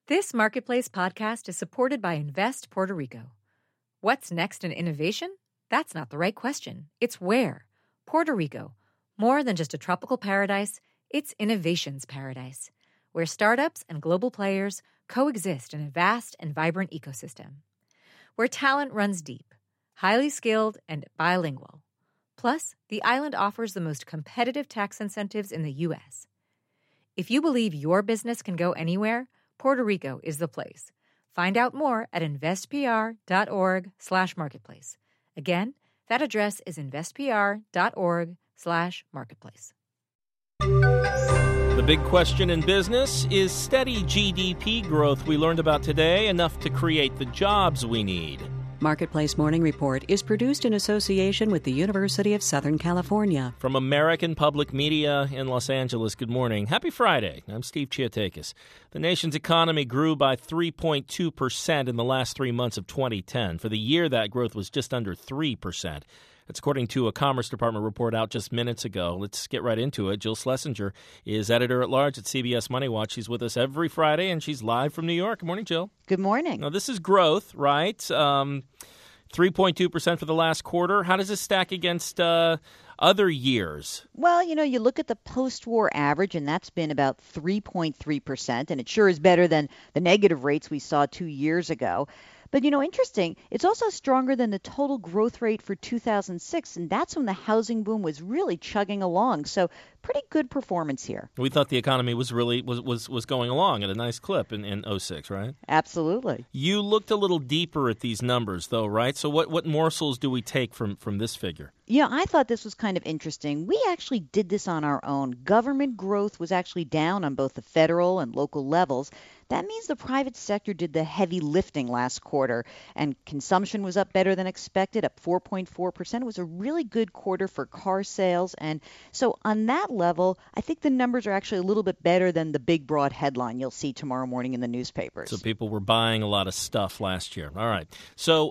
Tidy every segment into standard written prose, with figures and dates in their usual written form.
This Marketplace podcast is supported by Invest Puerto Rico. What's next in innovation? That's not the right question. It's where. Puerto Rico. More than just a tropical paradise, it's innovation's paradise, where startups and global players coexist in a vast and vibrant ecosystem. Where talent runs deep, highly skilled, and bilingual. Plus, the island offers the most competitive tax incentives in the U.S. If you believe your business can go anywhere, Puerto Rico is the place. Find out more at investpr.org/marketplace. Again, that address is investpr.org/marketplace. The big question in business is steady GDP growth we learned about today enough to create the jobs we need? Marketplace Morning Report is produced in association with the University of Southern California. From American Public Media in Los Angeles, good morning. Happy Friday. I'm Steve Chiatakis. The nation's economy grew by 3.2% in the last 3 months of 2010. For the year, that growth was just under 3%. That's according to a Commerce Department report out just minutes ago. Let's get right into it. Jill Schlesinger is editor-at-large at CBS Money Watch. She's with us every Friday, and she's live from New York. Good morning, Jill. Good morning. Now, this is growth, right? 3.2% for the last quarter. How does this stack against other years? Well, you look at the post-war average, and that's been about 3.3%, and it sure is better than the negative rates we saw 2 years ago. But, interesting, it's also stronger than the total growth rate for 2006, and that's when the housing boom was really chugging along. So pretty good performance here. We thought the economy was really was going along at a nice clip in 06, right? Absolutely. You looked a little deeper at these numbers, though, right? So what morsels do we take from this figure? Yeah, I thought this was kind of interesting. We actually did this on our own. Government growth was actually down on both the federal and local levels. That means the private sector did the heavy lifting last quarter, and consumption was up better than expected, up 4.4%. It was a really good quarter for car sales. And so on that level, I think the numbers are actually a little bit better than the big, broad headline you'll see tomorrow morning in the newspapers. So people were buying a lot of stuff last year. All right. So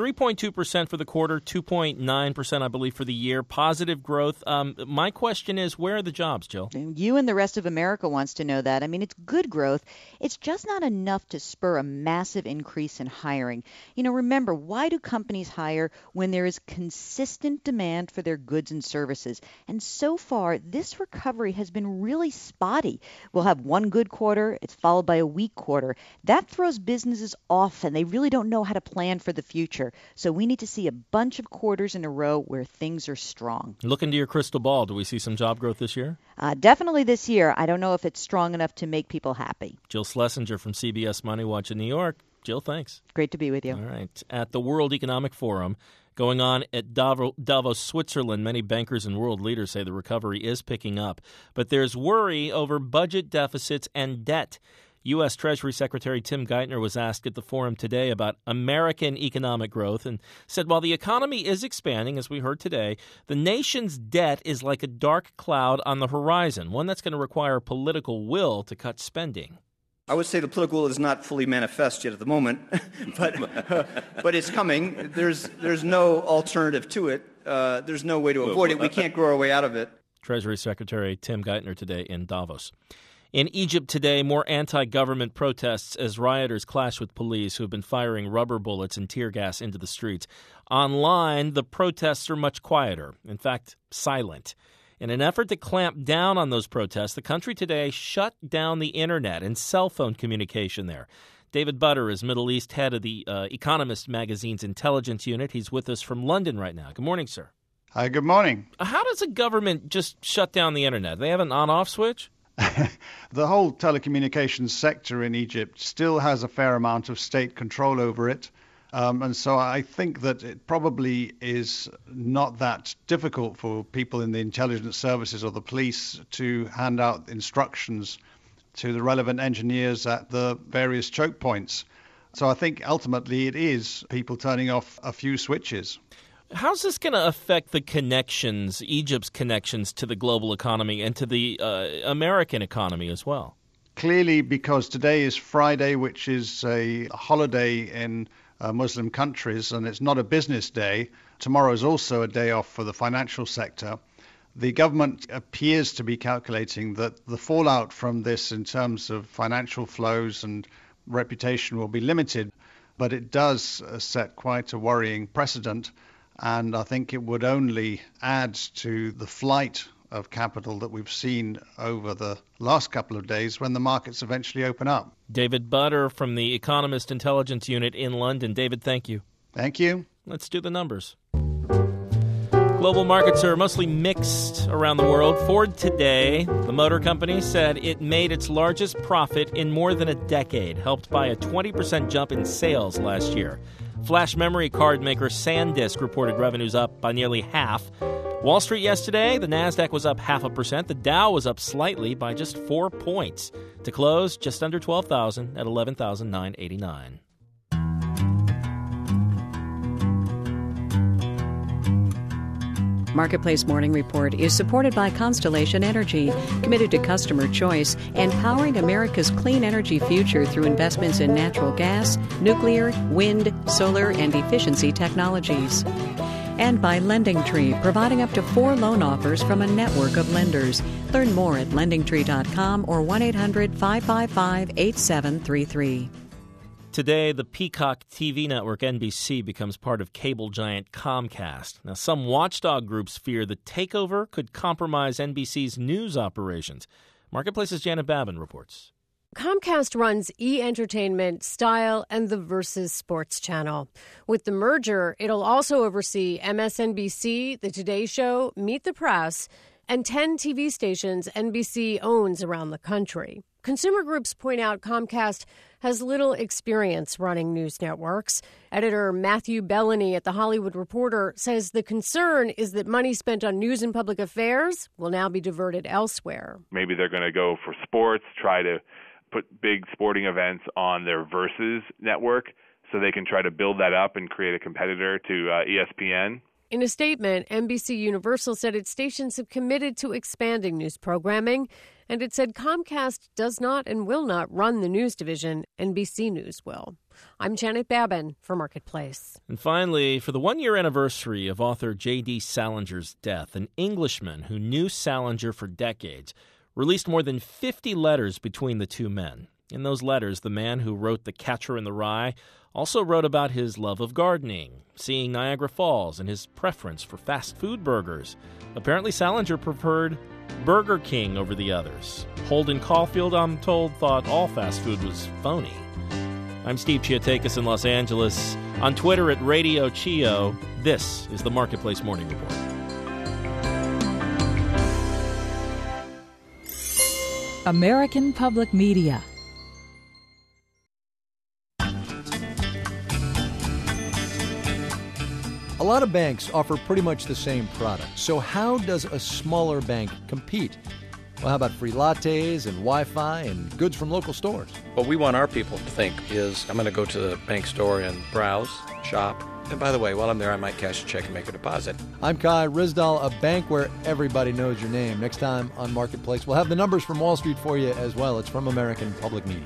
3.2% for the quarter, 2.9%, I believe, for the year. Positive growth. My question is, where are the jobs, Jill? You and the rest of America wants to know that. I mean, it's good growth. It's just not enough to spur a massive increase in hiring. Remember, why do companies hire when there is consistent demand for their goods and services? And so far, this recovery has been really spotty. We'll have one good quarter, it's followed by a weak quarter. That throws businesses off, and they really don't know how to plan for the future. So we need to see a bunch of quarters in a row where things are strong. Look into your crystal ball. Do we see some job growth this year? Definitely this year. I don't know if it's strong enough to make people happy. Jill Schlesinger from CBS Money Watch in New York. Jill, thanks. Great to be with you. All right. At the World Economic Forum, going on at Davos, Switzerland, many bankers and world leaders say the recovery is picking up. But there's worry over budget deficits and debt. U.S. Treasury Secretary Tim Geithner was asked at the forum today about American economic growth and said while the economy is expanding, as we heard today, the nation's debt is like a dark cloud on the horizon, one that's going to require political will to cut spending. I would say the political will is not fully manifest yet at the moment, but it's coming. There's no alternative to it. There's no way to avoid it. We can't grow our way out of it. Treasury Secretary Tim Geithner today in Davos. In Egypt today, more anti-government protests as rioters clash with police who have been firing rubber bullets and tear gas into the streets. Online, the protests are much quieter, in fact, silent. In an effort to clamp down on those protests, the country today shut down the internet and cell phone communication there. David Butter is Middle East head of the Economist magazine's intelligence unit. He's with us from London right now. Good morning, sir. Hi, good morning. How does a government just shut down the internet? They have an on-off switch? The whole telecommunications sector in Egypt still has a fair amount of state control over it. And so I think that it probably is not that difficult for people in the intelligence services or the police to hand out instructions to the relevant engineers at the various choke points. So I think ultimately it is people turning off a few switches. How's this going to affect the connections, Egypt's connections to the global economy and to the American economy as well? Clearly, because today is Friday, which is a holiday in Muslim countries, and it's not a business day. Tomorrow is also a day off for the financial sector. The government appears to be calculating that the fallout from this in terms of financial flows and reputation will be limited. But it does set quite a worrying precedent, and I think it would only add to the flight of capital that we've seen over the last couple of days when the markets eventually open up. David Butter from the Economist Intelligence Unit in London. David, thank you. Thank you. Let's do the numbers. Global markets are mostly mixed around the world. Ford today, the motor company, said it made its largest profit in more than a decade, helped by a 20% jump in sales last year. Flash memory card maker SanDisk reported revenues up by nearly half. Wall Street yesterday, the Nasdaq was up 0.5%. The Dow was up slightly by just 4 points to close just under 12,000 at 11,989. Marketplace Morning Report is supported by Constellation Energy, committed to customer choice and powering America's clean energy future through investments in natural gas, nuclear, wind, solar, and efficiency technologies. And by LendingTree, providing up to 4 loan offers from a network of lenders. Learn more at LendingTree.com or 1-800-555-8733. Today, the Peacock TV network NBC becomes part of cable giant Comcast. Now, some watchdog groups fear the takeover could compromise NBC's news operations. Marketplace's Janet Babin reports. Comcast runs E! Entertainment, Style, and the Versus Sports Channel. With the merger, it'll also oversee MSNBC, The Today Show, Meet the Press, and 10 TV stations NBC owns around the country. Consumer groups point out Comcast has little experience running news networks. Editor Matthew Bellany at The Hollywood Reporter says the concern is that money spent on news and public affairs will now be diverted elsewhere. Maybe they're going to go for sports, try to put big sporting events on their Versus network so they can try to build that up and create a competitor to ESPN. In a statement, NBC Universal said its stations have committed to expanding news programming, and it said Comcast does not and will not run the news division. NBC News will. I'm Janet Babin for Marketplace. And finally, for the one-year anniversary of author J.D. Salinger's death, an Englishman who knew Salinger for decades released more than 50 letters between the two men. In those letters, the man who wrote The Catcher in the Rye also wrote about his love of gardening, seeing Niagara Falls, and his preference for fast food burgers. Apparently, Salinger preferred Burger King over the others. Holden Caulfield, I'm told, thought all fast food was phony. I'm Steve Chiatakis in Los Angeles. On Twitter at Radio Chio, this is the Marketplace Morning Report. American Public Media. A lot of banks offer pretty much the same product. So how does a smaller bank compete? Well, how about free lattes and Wi-Fi and goods from local stores? What we want our people to think is, I'm going to go to the bank store and browse, shop, and by the way, while I'm there, I might cash a check and make a deposit. I'm Kai Rizdal, a bank where everybody knows your name. Next time on Marketplace, we'll have the numbers from Wall Street for you as well. It's from American Public Media.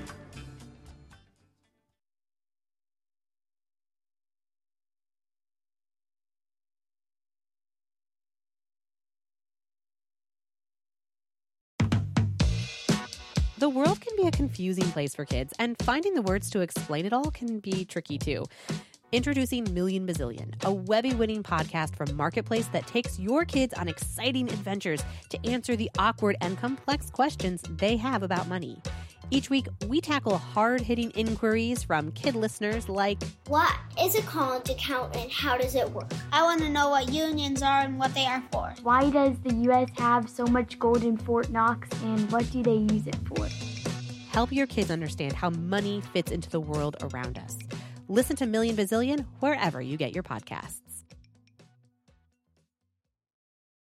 The world can be a confusing place for kids, and finding the words to explain it all can be tricky too. Introducing Million Bazillion, a Webby-winning podcast from Marketplace that takes your kids on exciting adventures to answer the awkward and complex questions they have about money. Each week, we tackle hard-hitting inquiries from kid listeners like, what is a college account and how does it work? I want to know what unions are and what they are for. Why does the U.S. have so much gold in Fort Knox and what do they use it for? Help your kids understand how money fits into the world around us. Listen to Million Bazillion wherever you get your podcasts.